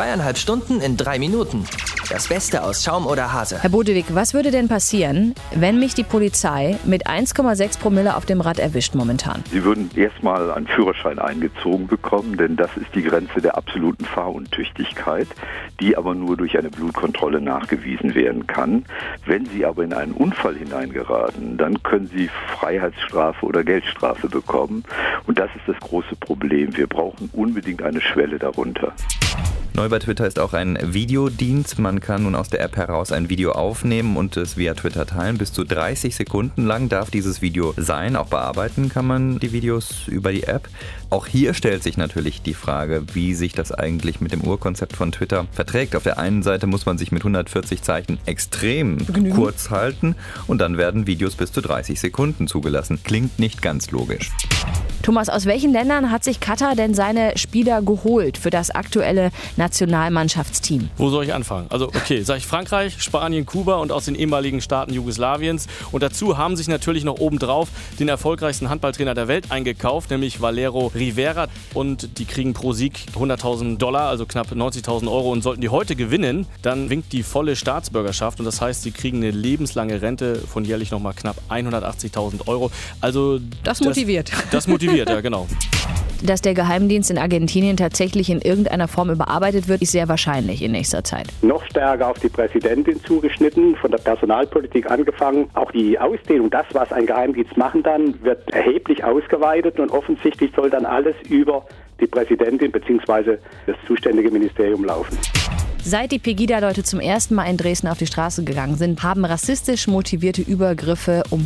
3,5 Stunden in 3 Minuten. Das Beste aus Schaum oder Hase. Herr Bodewig, was würde denn passieren, wenn mich die Polizei mit 1,6 Promille auf dem Rad erwischt momentan? Sie würden erstmal einen Führerschein eingezogen bekommen, denn das ist die Grenze der absoluten Fahruntüchtigkeit, die aber nur durch eine Blutkontrolle nachgewiesen werden kann. Wenn Sie aber in einen Unfall hineingeraten, dann können Sie Freiheitsstrafe oder Geldstrafe bekommen. Und das ist das große Problem. Wir brauchen unbedingt eine Schwelle darunter. Neu bei Twitter ist auch ein Videodienst. Man kann nun aus der App heraus ein Video aufnehmen und es via Twitter teilen. Bis zu 30 Sekunden lang darf dieses Video sein. Auch bearbeiten kann man die Videos über die App. Auch hier stellt sich natürlich die Frage, wie sich das eigentlich mit dem Urkonzept von Twitter verträgt. Auf der einen Seite muss man sich mit 140 Zeichen extrem kurz halten und dann werden Videos bis zu 30 Sekunden zugelassen. Klingt nicht ganz logisch. Thomas, aus welchen Ländern hat sich Katar denn seine Spieler geholt für das aktuelle Nationalmannschaftsteam? Wo soll ich anfangen? Also okay, sage ich Frankreich, Spanien, Kuba und aus den ehemaligen Staaten Jugoslawiens. Und dazu haben sich natürlich noch obendrauf den erfolgreichsten Handballtrainer der Welt eingekauft, nämlich Valero Rivera. Und die kriegen pro Sieg $100.000, also knapp 90.000 Euro. Und sollten die heute gewinnen, dann winkt die volle Staatsbürgerschaft. Und das heißt, sie kriegen eine lebenslange Rente von jährlich nochmal knapp 180.000 Euro. Also das motiviert. Das motiviert, ja genau. Dass der Geheimdienst in Argentinien tatsächlich in irgendeiner Form überarbeitet wird, ist sehr wahrscheinlich in nächster Zeit. Noch stärker auf die Präsidentin zugeschnitten, von der Personalpolitik angefangen. Auch die Ausdehnung, das, was ein Geheimdienst machen dann, wird erheblich ausgeweitet und offensichtlich soll dann alles über die Präsidentin bzw. das zuständige Ministerium laufen. Seit die Pegida-Leute zum ersten Mal in Dresden auf die Straße gegangen sind, haben rassistisch motivierte Übergriffe um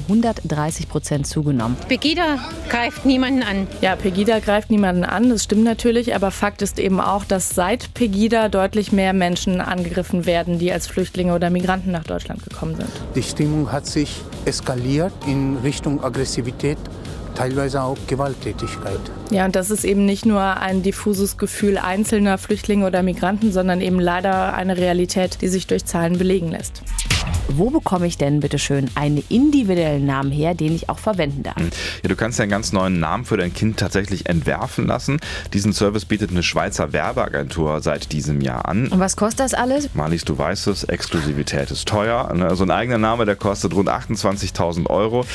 130% zugenommen. Pegida greift niemanden an. Ja, Pegida greift niemanden an, das stimmt natürlich. Aber Fakt ist eben auch, dass seit Pegida deutlich mehr Menschen angegriffen werden, die als Flüchtlinge oder Migranten nach Deutschland gekommen sind. Die Stimmung hat sich eskaliert in Richtung Aggressivität, teilweise auch Gewalttätigkeit. Ja, und das ist eben nicht nur ein diffuses Gefühl einzelner Flüchtlinge oder Migranten, sondern eben leider eine Realität, die sich durch Zahlen belegen lässt. Wo bekomme ich denn bitte schön einen individuellen Namen her, den ich auch verwenden darf? Ja, du kannst ja einen ganz neuen Namen für dein Kind tatsächlich entwerfen lassen. Diesen Service bietet eine Schweizer Werbeagentur seit diesem Jahr an. Und was kostet das alles? Marlies, du weißt es, Exklusivität ist teuer. Also ein eigener Name, der kostet rund 28.000 Euro.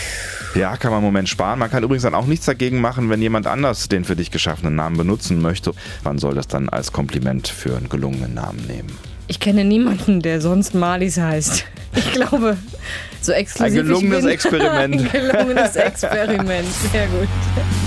Ja, kann man im Moment sparen. Man kann übrigens dann auch nichts dagegen machen, wenn jemand anders den für dich geschaffenen Namen benutzen möchte. Man soll das dann als Kompliment für einen gelungenen Namen nehmen. Ich kenne niemanden, der sonst Marlies heißt. Ich glaube, so exklusiv ein gelungenes Experiment. Ein gelungenes Experiment, sehr gut.